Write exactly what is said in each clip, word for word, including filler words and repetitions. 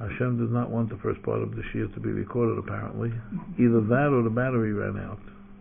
Hashem did not want the first part of the Shia to be recorded, apparently. Either that or the battery ran out.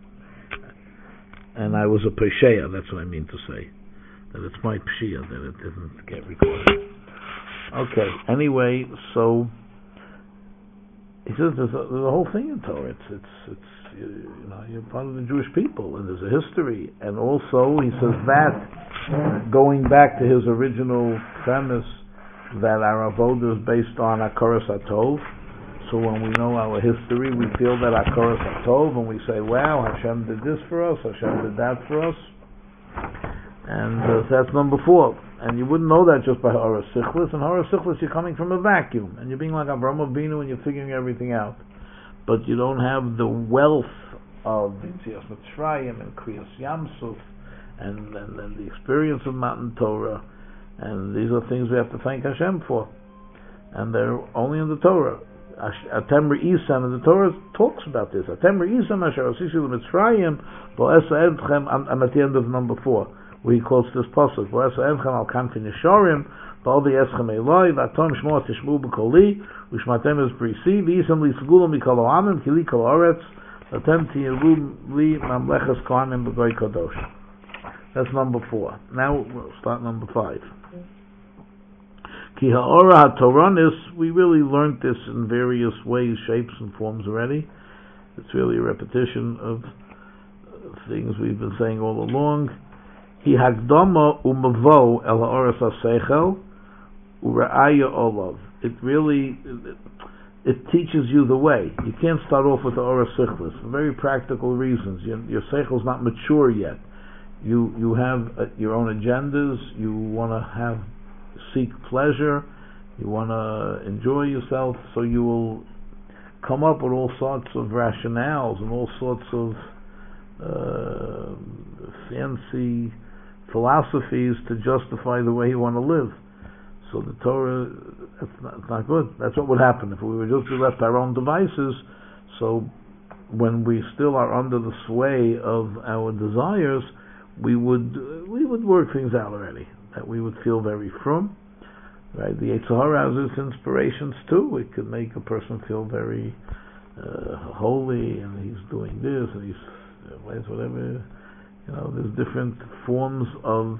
And I was a Pesheya, that's what I mean to say. That it's my Pshia that it didn't get recorded. Okay, anyway, so he says there's a, there's a whole thing in Torah. It's, it's, it's you, you know, you're part of the Jewish people, and there's a history. And also, he says that, going back to his original premise, that our avodah is based on Hakaras HaTov. So when we know our history, we feel that Hakaras HaTov, and we say, wow, Hashem did this for us, Hashem did that for us. And uh, that's number four. And you wouldn't know that just by Hara Sichlis. And Hara Sichlis, you're coming from a vacuum, and you're being like Avraham Avinu, and you're figuring everything out. But you don't have the wealth of Yetzias Mitzrayim and Kriyas Yamsuf, and, and, and the experience of Matan Torah. And these are things we have to thank Hashem for. And they're only in the Torah. Atem Re'isam, and the Torah talks about this. Atem Re'isam Asher Asisi L'Mitzrayim, Bo'esa Edchem, I'm at the end of number four, where he quotes this pasuk, Bo'esa Edchem al Kanfin Yeshorim, Ba'aldi Eschem Eloi, V'atom Shmo Tishmu B'koli, U'shmatem Es Brisi, V'isam Li Segulam Mikol Oamim, Kili Kol Oretz, Atem Tiyeru Li Mamleches Kohanim B'goy Kadosh. That's number four. Now we'll start number five. Ki ha'ora ha'Toranis, we really learned this in various ways, shapes, and forms already. It's really a repetition of things we've been saying all along. Hi hagdama u'mavo el ha'oras ha'seichel u'ra'aya olav. It really, it, it teaches you the way. You can't start off with the oras sichlis for very practical reasons. Your, your seichel is not mature yet. You you have uh, your own agendas. You want to have seek pleasure, you want to enjoy yourself, so you will come up with all sorts of rationales and all sorts of uh, fancy philosophies to justify the way you want to live. So the Torah, that's not, it's not good. That's what would happen if we were just left our own devices. So when we still are under the sway of our desires, we would uh, we would work things out already. That we would feel very frum, right? The Yetzer Hara has its inspirations too. It could make a person feel very uh, holy, and he's doing this, and he's uh, whatever. You know, there's different forms of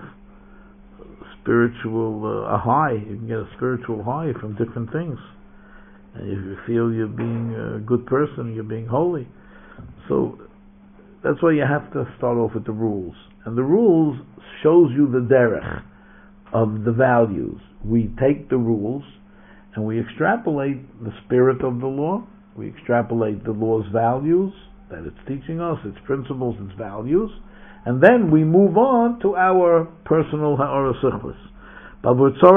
spiritual uh, a high. You can get a spiritual high from different things. And if you feel you're being a good person, you're being holy. So that's why you have to start off with the rules. And the rules shows you the derech of the values. We take the rules and we extrapolate the spirit of the law. We extrapolate the law's values that it's teaching us, its principles, its values, and then we move on to our personal ha'ora sichlis. But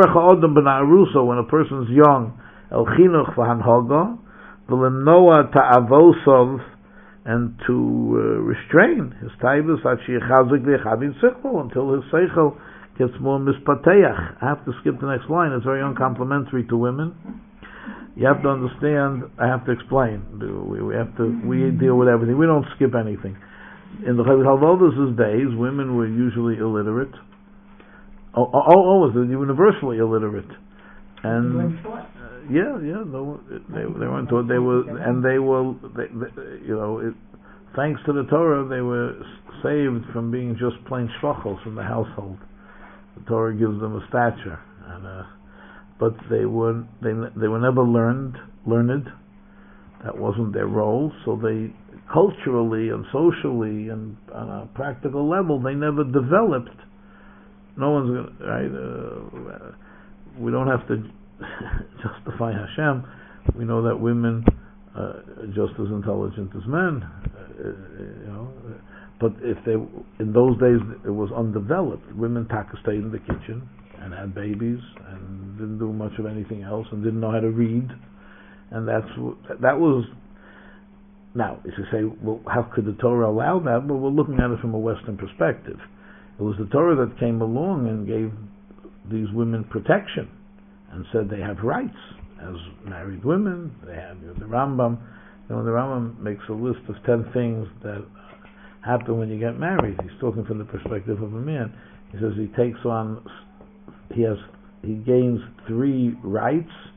when a person's young, el chinuch v'hanhaga, v'lemnoa ta'avosov, and to uh, restrain his taibus until his seichel gets more mispateach. I have to skip the next line. It's very uncomplimentary to women. You have to understand. I have to explain. We, we have to. We deal with everything. We don't skip anything. In the Chovos Halevovos' days, women were usually illiterate. Oh, oh, always they were universally illiterate. And uh, yeah, yeah, no, they they weren't taught. They were, and they were, they, they, you know, it, thanks to the Torah, they were saved from being just plain shvachos in the household. The Torah gives them a stature, and, uh, but they were they they were never learned learned. That wasn't their role. So they culturally and socially and on a practical level, they never developed. No one's gonna, right. Uh, we don't have to justify Hashem. We know that women are just as intelligent as men. Uh, you know. But if they, in those days, it was undeveloped. Women taka stayed in the kitchen and had babies and didn't do much of anything else and didn't know how to read. And that's that was. Now, if you say, well, how could the Torah allow that? Well, we're looking at it from a Western perspective. It was the Torah that came along and gave these women protection and said they have rights as married women. They have you know, the Rambam. You know, the Rambam makes a list of ten things that happen when you get married. He's talking from the perspective of a man. He says he takes on, he has, he gains three rights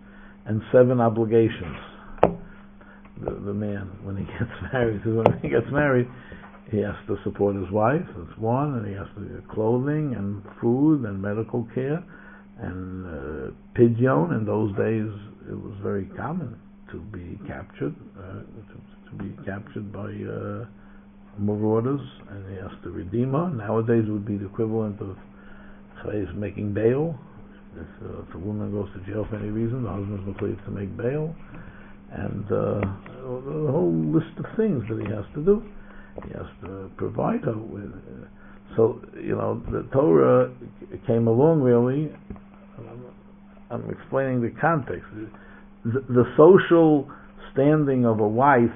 and seven obligations. The, the man, when he gets married, when he gets married, he has to support his wife, that's one, and he has to get clothing and food and medical care and uh, pidyon. In those days, it was very common to be captured, uh, to, to be captured by uh, marauders, and he has to redeem her. Nowadays, it would be the equivalent of uh, making bail. If, uh, if a woman goes to jail for any reason, the husband's required to make bail, and uh, a whole list of things that he has to do. He has to provide her with. Uh, so, you know, the Torah came along really. I'm, I'm explaining the context. The, the social standing of a wife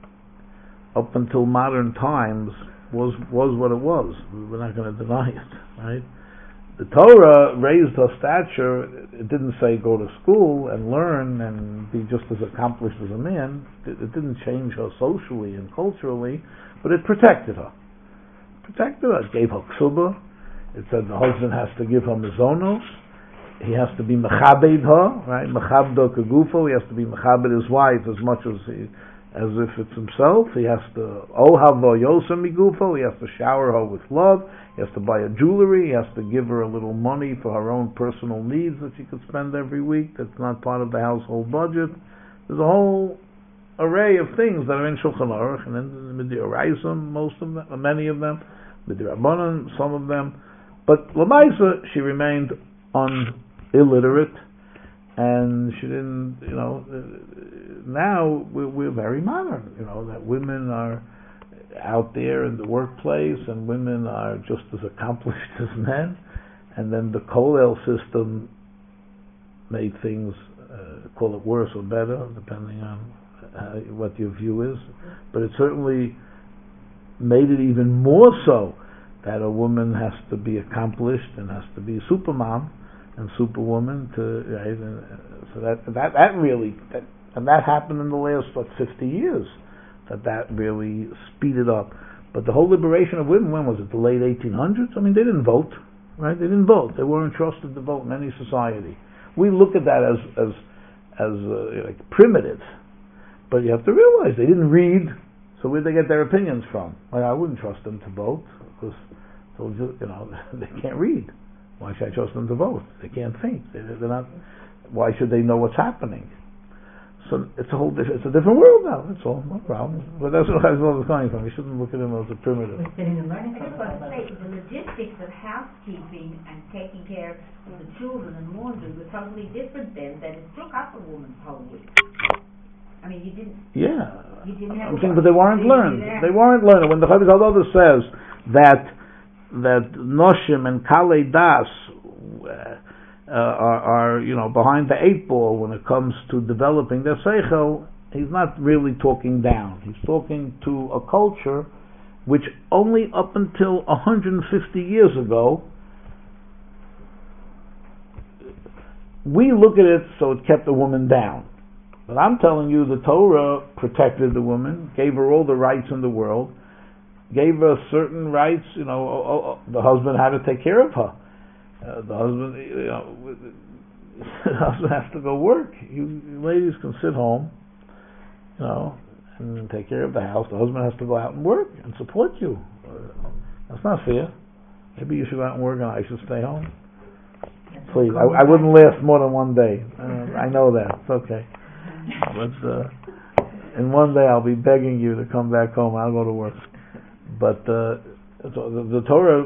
up until modern times was was what it was. We're not going to deny it, right? The Torah raised her stature. It didn't say go to school and learn and be just as accomplished as a man. It, it didn't change her socially and culturally, but it protected her. It protected her. It gave her ksuba. It said the husband has to give her mizonos. He has to be mechabed her, right? Mechabdo kegufo. He has to be mechabed his wife as much as he, as if it's himself. He has to ohavo yosem migufo. He has to shower her with love. He has to buy her jewelry. He has to give her a little money for her own personal needs that she could spend every week. That's not part of the household budget. There's a whole array of things that are in Shulchan Aruch and in the Midoraisa, most of them, many of them, Midorabanan, some of them. But Lamaisa, she remained un illiterate, and she didn't, you know, now we're, we're very modern, you know, that women are out there in the workplace and women are just as accomplished as men, and then the Kollel system made things, uh, call it worse or better, depending on uh, what your view is, but it certainly made it even more so that a woman has to be accomplished and has to be a supermom and superwoman to, right? And so that that that really that, and that happened in the last what fifty years, that that really speeded up. But the whole liberation of women, when was it? The late eighteen hundreds? I mean, they didn't vote, right? They didn't vote. They weren't trusted to vote in any society. We look at that as as as uh, like primitive, but you have to realize they didn't read. So where'd they get their opinions from? Like, I wouldn't trust them to vote because, you know, they can't read. Why should I trust them to vote? They can't think. They're not. Why should they know what's happening? So it's a whole different. It's a different world now. That's all. No problem. But that's where I was coming from. You shouldn't look at them as a primitive. I just want to say the logistics of housekeeping and taking care of the children and laundry were totally different then. That it took up a woman's whole week. I mean, you didn't. Yeah. You didn't have. I'm saying, but they weren't learned. They weren't learned. When the Chovos HaLevavos says that. that Noshim and Kalei Das uh, are, are, you know, behind the eight ball when it comes to developing their seichel, he's not really talking down. He's talking to a culture which only up until one hundred fifty years ago, we look at it so it kept the woman down. But I'm telling you, the Torah protected the woman, gave her all the rights in the world, gave her certain rights, you know, oh, oh, the husband had to take care of her. Uh, the husband, you know, the husband has to go work. You, you ladies can sit home, you know, and take care of the house. The husband has to go out and work and support you. Uh, that's not fair. Maybe you should go out and work and I should stay home. Please, I, I wouldn't last more than one day. Uh, I know that. It's okay. But uh, in one day I'll be begging you to come back home. I'll go to work. But uh, the, the Torah,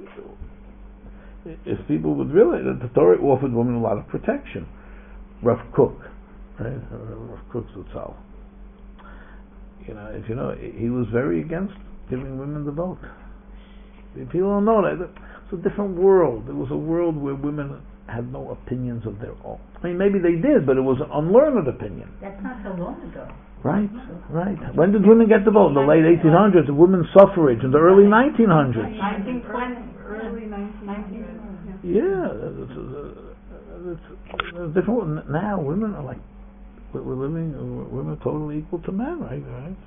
if people would realize that the Torah offered women a lot of protection. Rav Kook, right? Rav Kook's itself. You know, if you know, he was very against giving women the vote. People don't know that. It's a different world. It was a world where women had no opinions of their own. I mean, maybe they did, but it was an unlearned opinion. That's not so long ago. Right, right. When did women get the vote? In the late eighteen hundreds, women's suffrage. In the early nineteen hundreds. nineteen twenty, early nineteen hundreds. Yeah, it's, it's, it's different. Now women are like, we're living, women are totally equal to men, right? Right.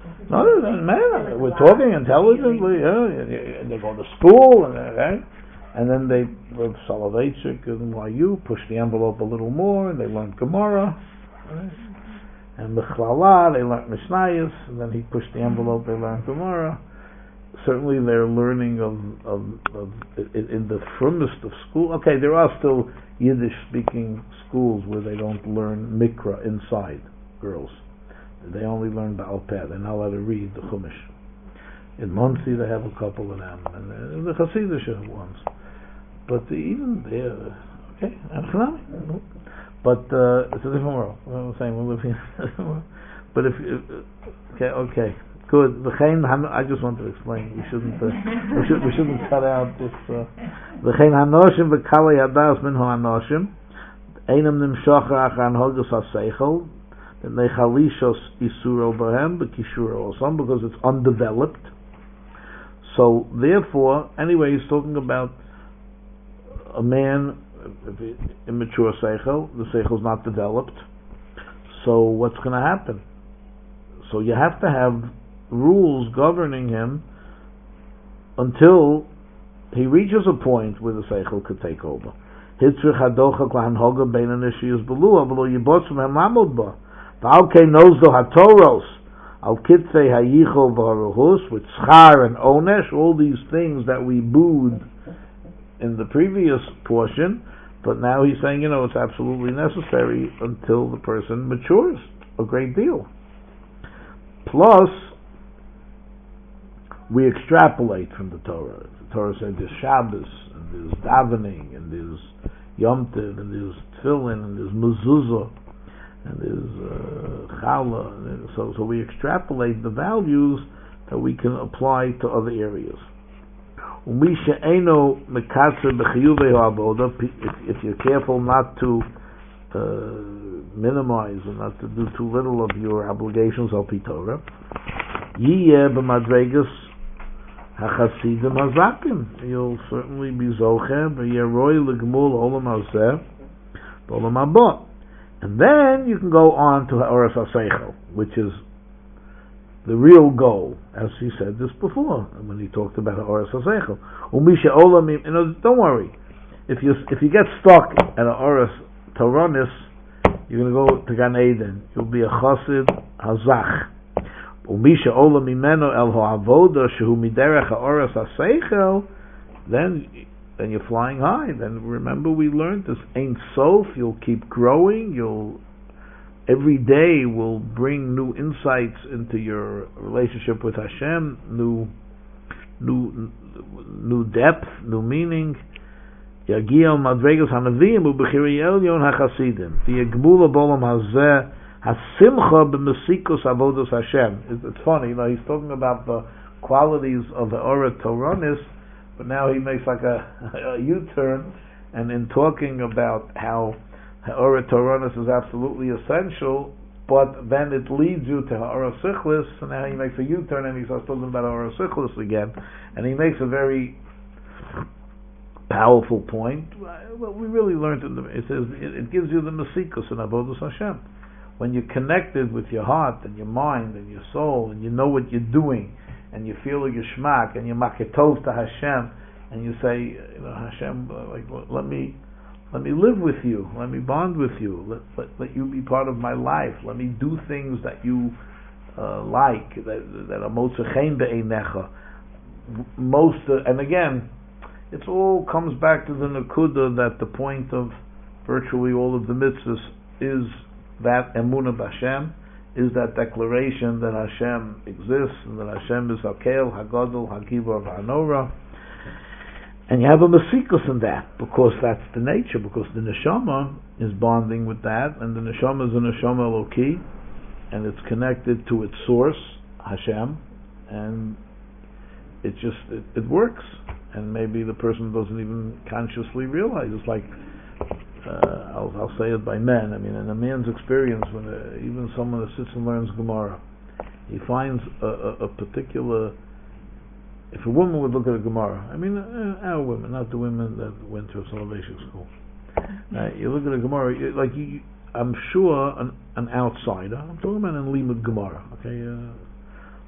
Other than men, we're talking intelligently. Yeah, they go to school, and right. And then they, Rav Soloveitchik and Y U, pushed the envelope a little more, and they learned Gemara. Right? And Mechlala, they learned Mishnayos, and then he pushed the envelope, they learned Gemara. Certainly they're learning of, of, of in, in the frumest of school. Okay, there are still Yiddish-speaking schools where they don't learn Mikra inside, girls. They only learn Baal Peh. They're not allowed to read the Chumash. In Monsey they have a couple of them, and uh, the Hasidic ones. But the, even there, okay, but uh, it's a different world. I'm saying we're living in a different world. But if, if okay, okay, good. I just want to explain. We shouldn't, uh, we should, we shouldn't cut out this. V'chein hanoshim v'kalei hadas min hanoshim einam nimshach achar hogus haseichel nechalishos isuro bahem b'kishuro osam, because it's undeveloped. So therefore, anyway, he's talking about a man, immature seichel, the seichel is not developed. So what's going to happen? So you have to have rules governing him until he reaches a point where the seichel could take over. Hitzrich hadocha klahanhoga bein anishiyus belua v'lo yibotzum hem lamod ba v'alkei nozdo hatoros al kitzei hayichol v'haruhus with schar and onesh, all these things that we booed in the previous portion, but now he's saying, you know, it's absolutely necessary until the person matures a great deal. Plus, we extrapolate from the Torah. The Torah said there's Shabbos, and there's davening, and there's Yom Tov, and there's Tefillin, and there's Mezuzah, and there's uh, Challah. And so, so we extrapolate the values that we can apply to other areas. If, if you're careful not to uh, minimize and not to do too little of your obligations al pi Torah, yiyeh b'madregas hachasidim hazakim, you'll certainly be zocher v'yeroi l'gmul olam hazeh v'olam haba, and then you can go on to ha'oras ha'seichel, which is the real goal, as he said this before when he talked about Ha'oras HaSeichel. Umisha Olam, you know, don't worry. If you if you get stuck at Ha'oras Toronis, you're going to go to Gan Eden. You'll be a Chassid Hazach. Umisha Olam Imeno El Ha'avoda Shehu Miderech Ha'oras HaSeichel. Then then you're flying high. Then remember we learned this Ein Sof. You'll keep growing. You'll Every day will bring new insights into your relationship with Hashem, new, new, new depth, new meaning. Yagiel madregas hanavim ubechiri elyon hachasidim. The yegmula bolam hazeh hasimcha b'mesikos avodos Hashem. It's funny, you know, he's talking about the qualities of the Ora Toronis, but now he makes like a, a U-turn, and in talking about how Ha'ora Toronis is absolutely essential, but then it leads you to Ha'ora Sichlis, and now he makes a U-turn and he starts talking about Ha'ora Sichlis again, and he makes a very powerful point. Well, we really learned in the, it says it, it gives you the Mesikus and Avodas Hashem. When you're connected with your heart and your mind and your soul, and you know what you're doing, and you feel your shmak, and you maketov to Hashem, and you say, you know, Hashem, like, let me Let me live with you. Let me bond with you. Let, let, let you be part of my life. Let me do things that you uh, like, that, that are motzechein be'einecha. Most, uh, and again, it all comes back to the nekuda that the point of virtually all of the mitzvahs is that emunah b'Hashem, is that declaration that Hashem exists and that Hashem is Hakel, Hagadol, Hagivar, Hanora. And you have a masikus in that, because that's the nature, because the neshama is bonding with that, and the neshama is a neshama Eloki, and it's connected to its source, Hashem, and it just, it, it works, and maybe the person doesn't even consciously realize. It's like, uh, I'll, I'll say it by men, I mean, in a man's experience, when uh, even someone that sits and learns Gemara, he finds a, a, a particular. If a woman would look at a Gemara, I mean, uh, our women, not the women that went to a salvation school. Uh, you look at a Gemara, you, like you, I'm sure an, an outsider, I'm talking about an limud Gemara, okay, uh,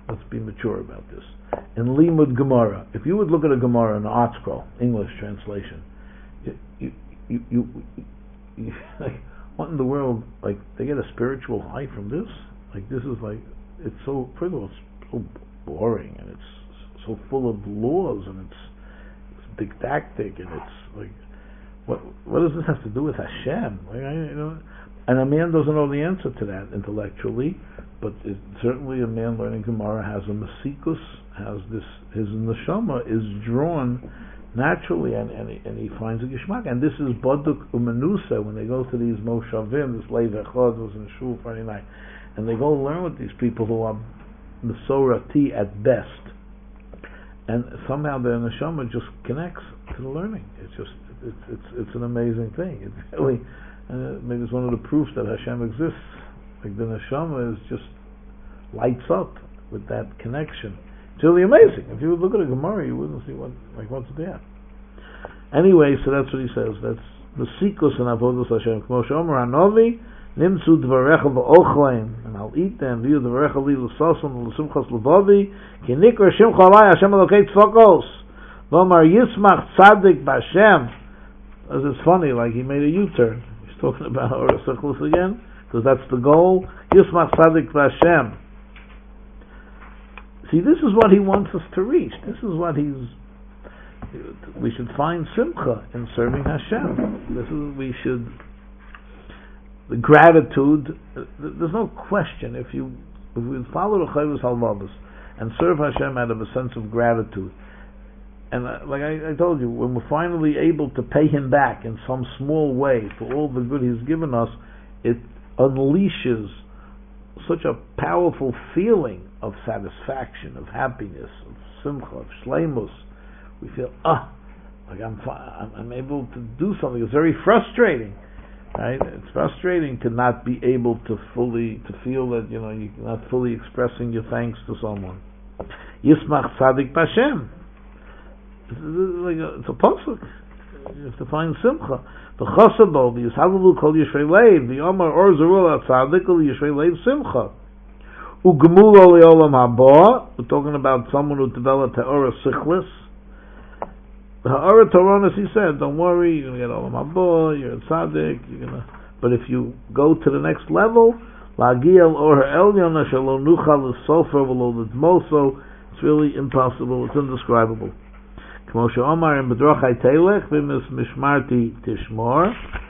let's be mature about this. In Limud Gemara, if you would look at a Gemara in the Art Scroll, English translation, you, you, you, you, you like, what in the world, like, they get a spiritual high from this? Like, this is like, it's so, first of all, it's so boring, and it's so full of laws, and it's, it's didactic, and it's like, what what does this have to do with Hashem? Like, I, you know, and a man doesn't know the answer to that intellectually, but it, certainly a man learning Gemara has a masikus, has this, his neshama is drawn naturally, and, and, he, and he finds a geshmak. And this is Baduk Umanusa, when they go to these Moshavim, this Lev Echad was in Shul Friday night, and they go learn with these people who are Mesorati at best, and somehow their neshama just connects to the learning. It's just, it's it's it's an amazing thing. It's really, uh, maybe it's one of the proofs that Hashem exists. Like the neshama is just lights up with that connection. It's really amazing. If you would look at a Gemara, you wouldn't see what, like, what's there. Anyway, so that's what he says. That's the sikus and avodas Hashem. Kmo she'omer Hanovi, nimtzu dvarecha v'ochlein, and I'll eat them. V'yu dvarecha li l'sosom l'simchas l'vavi, ki nikra shimcha alai Hashem elokei tzvokos, v'omar yismach tzadik b'Hashem. As it's funny, like he made a U-turn. He's talking about Orah Sichlis again, because that's the goal. Yismach tzadik b'Hashem. See, this is what he wants us to reach. This is what he's. We should find simcha in serving Hashem. This is we should. The gratitude. There's no question if you if we follow the Chovos Halvavos and serve Hashem out of a sense of gratitude, and uh, like I, I told you, when we're finally able to pay Him back in some small way for all the good He's given us, it unleashes such a powerful feeling of satisfaction, of happiness, of simcha, of shleimus. We feel, ah, like I'm, I'm, I'm able to do something. It's very frustrating, right? It's frustrating to not be able to fully, to feel that, you know, you're not fully expressing your thanks to someone. Yismach tzadik b'Hashem. It's like a, it's a pasuk. You have to find simcha. V'chasabo v'yishavulu kol yishrei leiv v'yomar or zerul atzadik ul yishrei leiv simcha. Ugemulo leolam haba. We're talking about someone who developed ha'ora sichlis. The ha'ora toronis, he said, don't worry, you're going to get olam haba, you're a tzaddik, you're gonna. But if you go to the next level, lagiel or ha'elyon asher lo nuchal l'sofer v'lo l'dmoso, it's really impossible, it's indescribable. Kmo she'omar in bedrochai telech v'mis mishmarti tishmor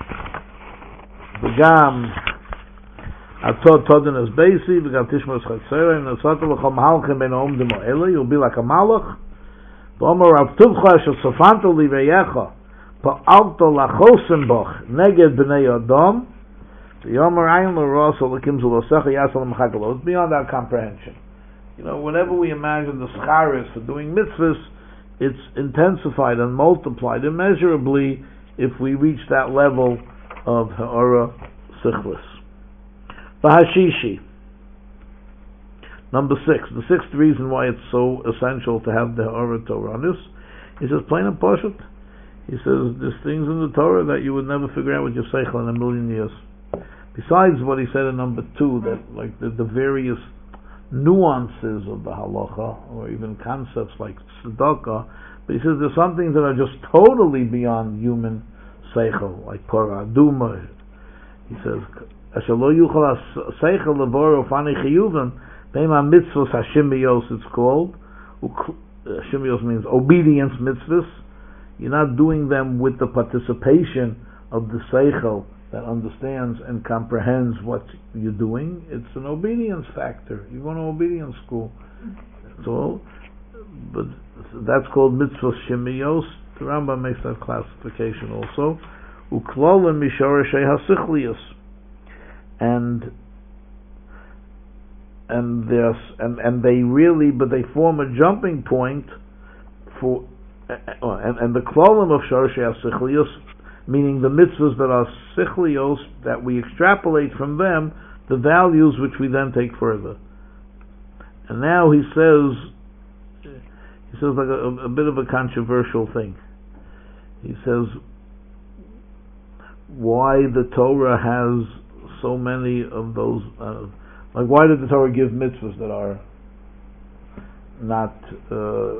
v'gam atzot todin as beisi v'gam tishmor s'chatzera and atzot l'chom halchem ben ha'omdim o'ele, you'll be like a malach. V'omar Rav Tuvcha asher sofanto liveyecha pa'alto lachosim boch neged b'nei Adam v'yomar ayin l'ros olakim zulosecha yasal l'machakalo. It's beyond our comprehension. You know, whenever we imagine the scharis for doing mitzvahs, it's intensified and multiplied immeasurably if we reach that level of ha'ora sichlis. V'hashishi. Number six, the sixth reason why it's so essential to have the ha'ora Toranis, he says plain and pashut. He says there's things in the Torah that you would never figure out with your seichel in a million years. Besides what he said in number two, that like the, the various nuances of the halacha, or even concepts like tzedakah, but he says there's some things that are just totally beyond human seichel, like Torah Aduma. He says, "Asher lo yuchal seichel levor ufani chiyuvim beima mitzvos hashimiyos." It's called hashimiyos means obedience mitzvahs. You're not doing them with the participation of the seichel that understands and comprehends what you're doing. It's an obedience factor. You go to obedience school. That's all. But that's called mitzvah shemiyos. The Rambam makes that classification also. Uklolim misharashei hasichlius. And and there's and, and they really, but they form a jumping point for and, and the klolim of sharashei hasichlius, meaning the mitzvahs that are sichlios, that we extrapolate from them the values which we then take further. And now he says, he says like a, a bit of a controversial thing. He says, why the Torah has so many of those, uh, like why did the Torah give mitzvahs that are not uh,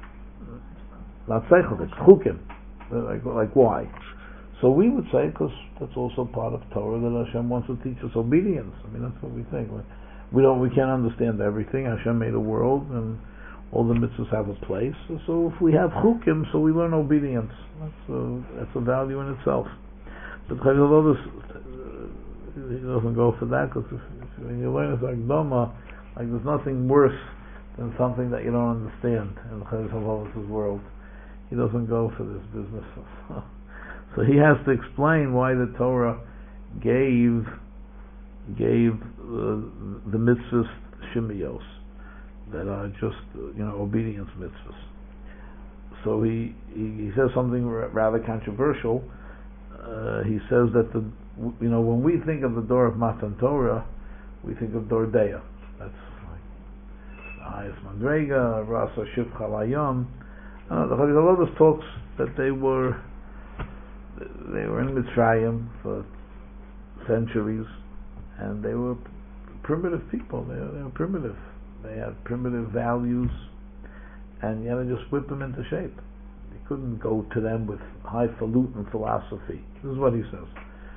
not seichel. It's chukim. Like, like why? So we would say because that's also part of Torah that Hashem wants to teach us obedience. I mean, that's what we think. We don't. We can't understand everything. Hashem made a world, and all the mitzvahs have a place. So if we have chukim, so we learn obedience. That's a, that's a value in itself. But although this, uh, he doesn't go for that, because if, if, when you learn it's like Dhamma, like there's nothing worse than something that you don't understand in the Chayes world. He doesn't go for this business. So he has to explain why the Torah gave gave uh, the mitzvahs shemiyos that are just uh, you know obedience mitzvahs. So he he, he says something r- rather controversial. Uh, he says that the you know when we think of the door of Matan Torah, we think of Dor Deya. That's like the highest Madrega, Rasa Shivcha Layom. Uh, the Chayes talks that they were they were in Mitzrayim for centuries, and they were primitive people. They were, they were primitive. They had primitive values, and you had to just whip them into shape. You couldn't go to them with highfalutin philosophy. This is what he says.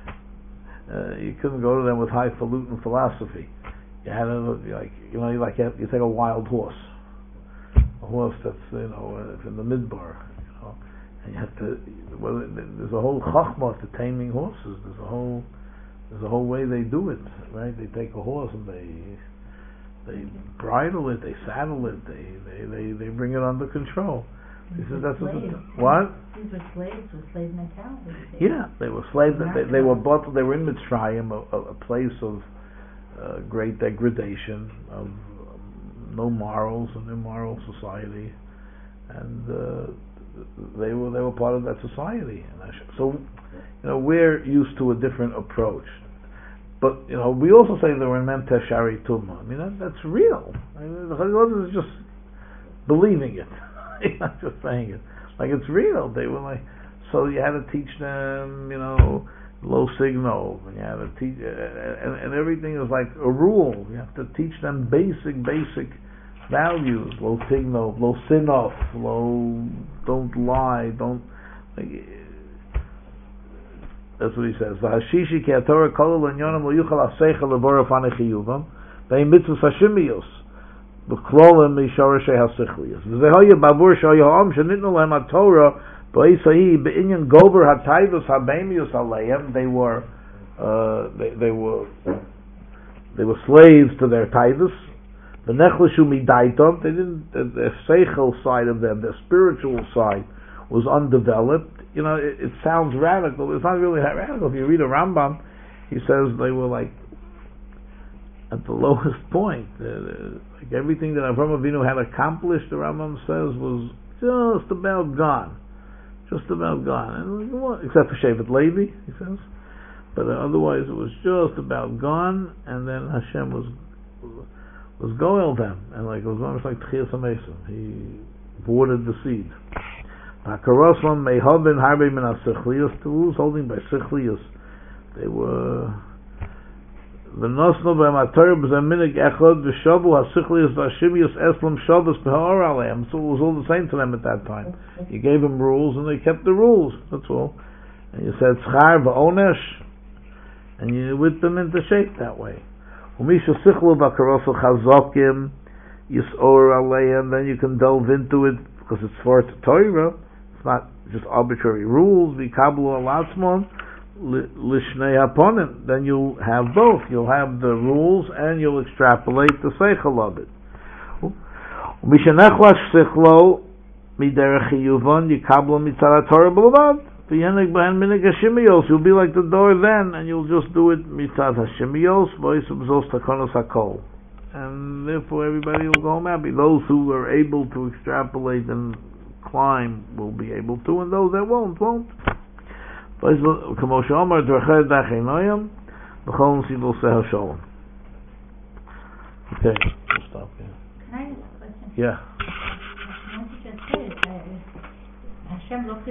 Uh, you couldn't go to them with highfalutin philosophy. You had to, like, you know, like you take a wild horse, a horse that's, you know, it's in the midbar, you know, and you have to. Well, there's a whole chachma to taming horses. There's a whole, there's a whole way they do it, right? They take a horse and they, they bridle it, they saddle it, they, they, they, they bring it under control. He says that's what, what? These were slaves with slave mentality. Yeah, they were slaves. They, they were bought. They were in Mitzrayim, a, a place of uh, great degradation, of um, no morals, an immoral society, and uh, they were they were part of that society. So, you know, we're used to a different approach. But you know, we also say they were in Mem Teshari Tumma. I mean, that, that's real. I mean, the Chayes is just believing it. He's not just saying it. Like it's real. They were like, so you had to teach them, you know, low signal, and you had to teach, uh, and, and everything is like a rule. You have to teach them basic, basic values. Low signal, low sin off, low, don't lie, don't. Like, that's what he says. V'hashishi ki haTorah kol l'nyonim lo yuchal ha'seichel l'bor afanei chiyuvam ve'im mitzvos hashimiyos. B'klolim misharashei hasichlius. V'zehoye babur shoye ha'am shenitnu lehem ha'Torah b'isai b'inyan gober ha'taivus ha'beimius aleim. They were, uh, they, they were, they were slaves to their taivus. V'nechlashu midaitom. They didn't. The, the seichel side of them, the spiritual side, was undeveloped. You know, it, it sounds radical. It's not really that radical. If you read a Rambam, he says they were like at the lowest point. Uh, like everything that Avraham Avinu had accomplished, the Rambam says, was just about gone. Just about gone. And, well, except for Shevet Levi, he says. But uh, otherwise it was just about gone, and then Hashem was was goel them. And like it was almost like Tchias HaMesim. He watered the seed. Hakaroslam mehabin harbe min hasichlius. The rules holding by sichlius. They were the nosno b'amatar b'zaminig echad v'shavu hasichlius v'ashimius eslam shavus b'ha'or aleim. So it was all the same to them at that time. You gave them rules and they kept the rules. That's all. And you said tzchar v'onesh, and you whipped them into shape that way. Umisha sichlu v'karosel chazokim yisor aleim. Then you can delve into it because it's for Torah. Not just arbitrary rules. V'kablu alatzmon lishnei haponim. Then you'll have both. You'll have the rules and you'll extrapolate the seichel of it. Mishenechlas sichlo miderech chiyuvon yikablu mitzad Torah b'levad. V'yenig b'hen minig hashimiyos. You'll be like the door then, and you'll just do it mitzad hashimiyos v'yisub zos takonos hakol. And therefore everybody will go home happy. Those who are able to extrapolate and climb will be able to, and those that won't, won't. Okay, we'll stop here. Can I ask a question? Yeah. Once you just said it, uh, Hashem looked at